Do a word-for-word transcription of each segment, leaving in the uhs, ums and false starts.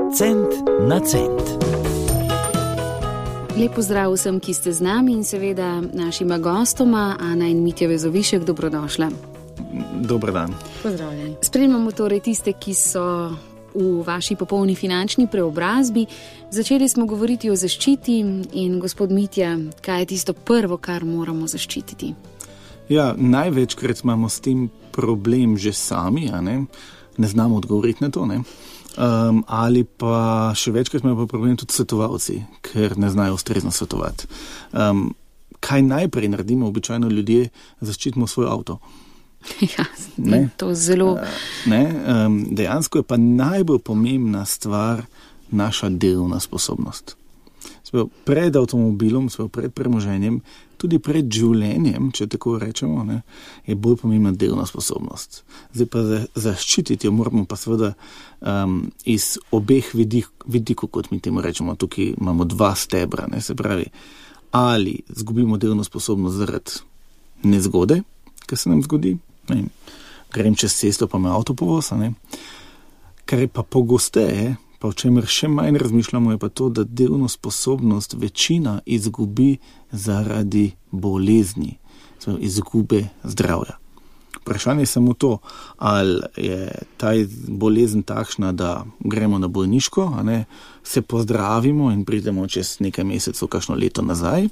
Cent na cent. Lep pozdrav vsem, ki ste z nami in seveda našima gostoma, Ana in Mitja Vezovišek, dobrodošla. Dober dan. Pozdravljeni. Spremljamo torej tiste, ki so v vaši popolni finančni preobrazbi. Začeli smo govoriti o zaščiti in gospod Mitja, kaj je tisto prvo, kar moramo zaščititi? Ja, največkrat imamo s tem problem že sami, a ne? Ne znamo odgovoriti na to, ne? Um, ali pa še večkrat imamo problem tudi svetovalci, ker ne znajo ustrezno svetovati. Um, kaj najprej naredimo običajno ljudje, zaščitimo svoj avto? Ja, ne? To zelo... Uh, ne? Um, dejansko je pa najbolj pomembna stvar naša delovna sposobnost. Spaj, pred avtomobilom, spaj, pred premoženjem, tudi pred življenjem, če tako rečemo, ne, je bolj pomembna delovna sposobnost. Zdaj pa za, zaščititi jo moramo pa seveda um, iz obeh vidik, vidikov, kot mi temu rečemo. Tukaj imamo dva stebra, ne, se pravi, ali zgubimo delovno sposobnost zaradi nezgode, ki se nam zgodi, ne, grem čez cesto, pa me avto povoz, ne, kar je pa pogosteje, pa o čemer še manj razmišljamo, je pa to, da delovno sposobnost večina izgubi zaradi bolezni, izgube zdravja. Vprašanje je samo to, ali je ta bolezen takšna, da gremo na bolniško, a ne, se pozdravimo in pridemo čez nekaj mesecev, kakšno leto nazaj,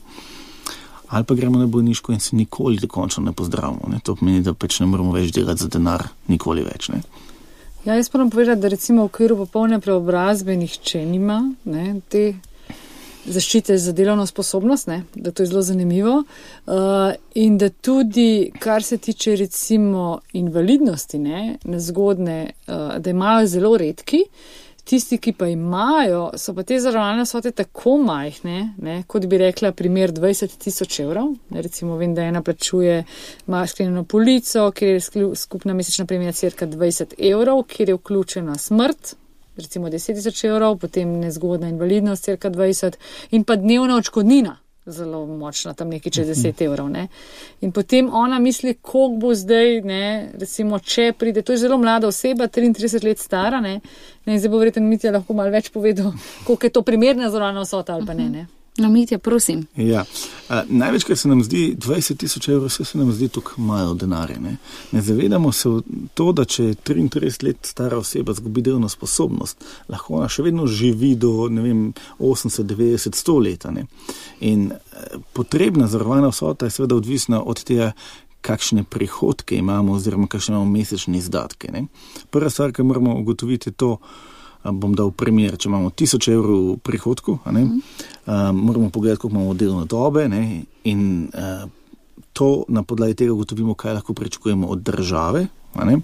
ali pa gremo na bolniško in se nikoli dokončno ne pozdravimo. Ne. To pomeni, da pač ne moramo več delati za denar, nikoli več, ne. Ja, jaz moram povedati, da recimo v okviru popolne preobrazbe nihče nima, ne, te zaščite za delovno sposobnost, ne, da to je zelo zanimivo uh, in da tudi, kar se tiče recimo invalidnosti, ne, nezgodne, uh, da imajo zelo redki, tisti, ki pa imajo, so pa te zavarovalne vsote tako majhne, ne, kot bi rekla primer dvajset tisoč evrov. Ne, recimo vem, da ena plačuje sklenjeno polico, kjer je skupna mesečna premija cirka dvajset evrov, kjer je vključena smrt, recimo deset tisoč evrov, potem nezgodna invalidnost cirka dvajset in pa dnevna odškodnina, zelo močna, tam nekaj čez deset evrov. Ne. In potem ona misli, koliko bo zdaj, ne, recimo, če pride, to je zelo mlada oseba, triintrideset let stara, ne, ne zdaj bo verjetno Mitja lahko malo več povedal, koliko je to primerna zavarovalna vsota ali pa ne, ne. No, Mitja, prosim. Ja, a, največkrat se nam zdi dvajset tisoč evrov, vse se nam zdi tukaj malo denarja, ne. Ne zavedamo se to, da če triintrideset let stara oseba zgubi delovno sposobnost, lahko ona še vedno živi do, ne vem, osemdeset, devetdeset, sto leta, ne. In e, potrebna zavarovalna vsota je seveda odvisna od tega, kakšne prihodke imamo oziroma kakšne imamo mesečne izdatke, ne. Prva stvar, ki moramo ugotoviti, je to, bom dal primer, če imamo tisoč evrov prihodku, a ne, mm. uh, moramo pogledati, koliko imamo delovne dobe, ne, in uh, to na podlagi tega ugotovimo, kaj lahko pričakujemo od države, a ne,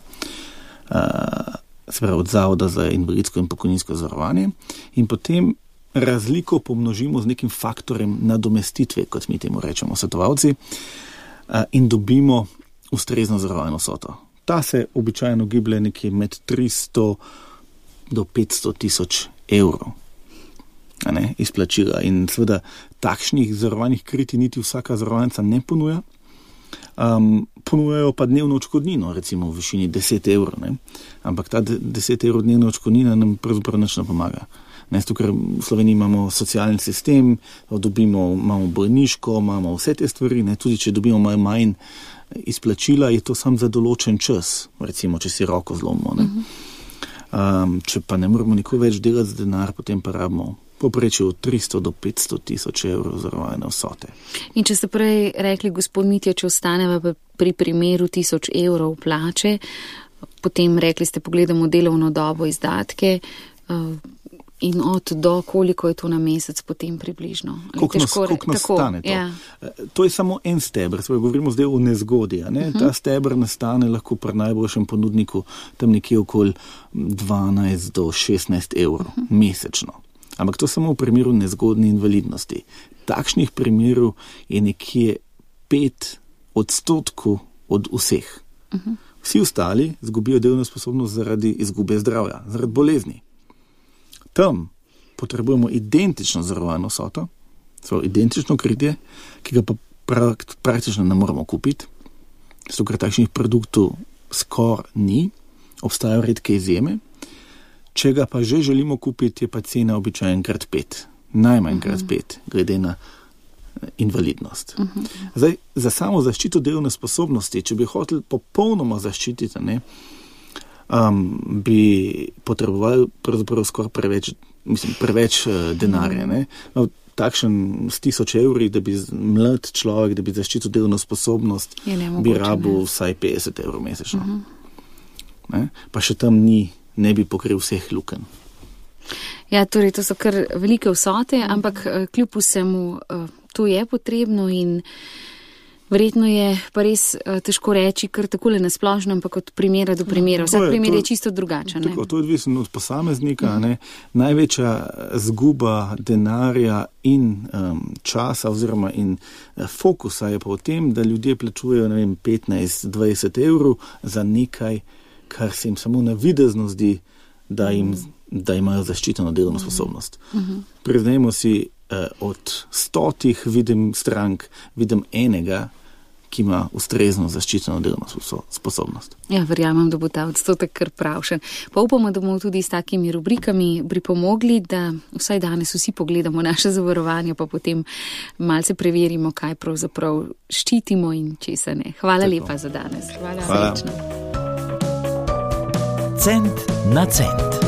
uh, se pravi od Zavoda za invalidsko in pokojninsko zavarovanje, in potem razliko pomnožimo z nekim faktorjem nadomestitve, kot mi temu rečemo svetovalci, uh, in dobimo ustrezno zavarovalno vsoto. Ta se običajno giblje nekje med tristo do petsto tisoč evrov, a ne, izplačila. In seveda takšnih zavarovanih kriti niti vsaka zavarovalnica ne ponuja. Um, ponujajo pa dnevno odškodnino, recimo v višini deset evrov, ne. Ampak ta deset evrov dnevna odškodnina nam pravzaprav nič ne pomaga. Ne, zato, ker v Sloveniji imamo socialni sistem, dobimo, imamo bolniško, imamo vse te stvari, ne, tudi če dobimo malo manj izplačila, je to samo za določen čas, recimo, če si roko zlomimo, ne. Uh-huh. Um, če pa ne moramo nikoli več delati z denar, potem pa rabimo poprečje od tristo do petsto tisoč evrov zavarovalne vsote. In če ste prej rekli, gospod Mitja, če ostaneva pri primeru tisoč evrov plače, potem rekli ste, pogledamo delovno dobo, izdatke uh, in od do, koliko je to na mesec potem približno. Koliko nas, koliko nas stane to? Ja. To je samo en steber, svoj govorimo zdaj o nezgodi. Ne? Uh-huh. Ta steber nastane lahko pri najboljšem ponudniku tam nekje okoli dvanajst do šestnajst evrov uh-huh. mesečno. Ampak to samo v primeru nezgodne invalidnosti. Takšnih primerov je nekje pet odstotkov od vseh. Uh-huh. Vsi ostali zgubijo delovno sposobnost zaradi izgube zdravja, zaradi bolezni. Tam potrebujemo identično zavarovalno vsoto, so identično kritje, ki ga pa prak, praktično ne moramo kupiti, zato ker takšnih produktov skoraj ni, obstajajo redke izjeme. Če ga pa že želimo kupiti, je pa cena običajno krat pet, najmanj krat Mhm. pet, glede na invalidnost. Mhm. Zdaj, za samo zaščito delovne sposobnosti, če bi hotel popolnoma zaščititi, ne, um, bi potrebovali pravzaprav skoraj preveč, mislim, preveč uh, denarja. Ne. No, takšen s tisoč evri, da bi z- mlad človek, da bi zaščitil delovno sposobnost, Je nemogoče, bi rabil ne. vsaj petdeset evrov mesečno. Ne. Pa še tam ni, ne bi pokril vseh lukenj. Ja, torej to so kar velike vsote, ampak eh, kljub vsemu eh, to je potrebno in verjetno je pa res eh, težko reči kar takole nasplošno, ampak od primera do primera. To Vsak je- primer to- je čisto drugačen. ne. Tako, to je odvisno od posameznika. Ne. Največja zguba denarja in um, časa oziroma in eh, fokusa je pa v tem, da ljudje plačujejo, ne vem, petnajst dvajset evrov za nekaj, kar se jim samo navidezno zdi, da, jim, da imajo zaščiteno delovno sposobnost. Priznajmo si, eh, od stotih vidim strank, vidim enega, ki ima ustrezno zaščiteno delovno sposo- sposobnost. Ja, verjamem, da bo ta odstotek kar pravšen. Pa upamo, da bomo tudi s takimi rubrikami pripomogli, da vsaj danes vsi pogledamo naše zavarovanje, pa potem malce preverimo, kaj pravzaprav ščitimo in česa ne. Hvala Tako. lepa za danes. Hvala. Hvala. Srečno. Cent na cent.